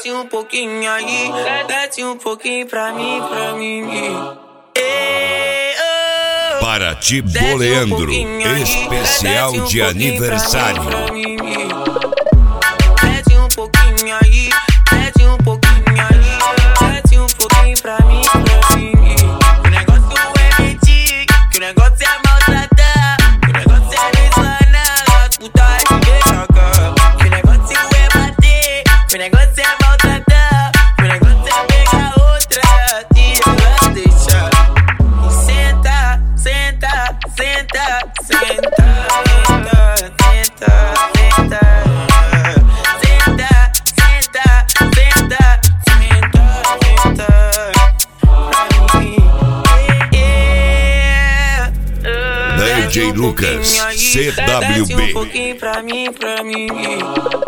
desce um pouquinho aí, desce um pouquinho pra mim, Paraty Boleandro, especial de aniversário. Desce um pouquinho aí, desce um pouquinho aí, desce um pouquinho pra mim. Que o negócio é mentir, que o negócio é maltratar, que o negócio é deslanar, as putas de cagar. Que o negócio é bater, que o negócio é maltratar, que o negócio é pegar outra e ela deixar. E senta, senta, senta, senta, senta, senta, senta. DJ Lucas, CWB. Desce um pouquinho pra mim.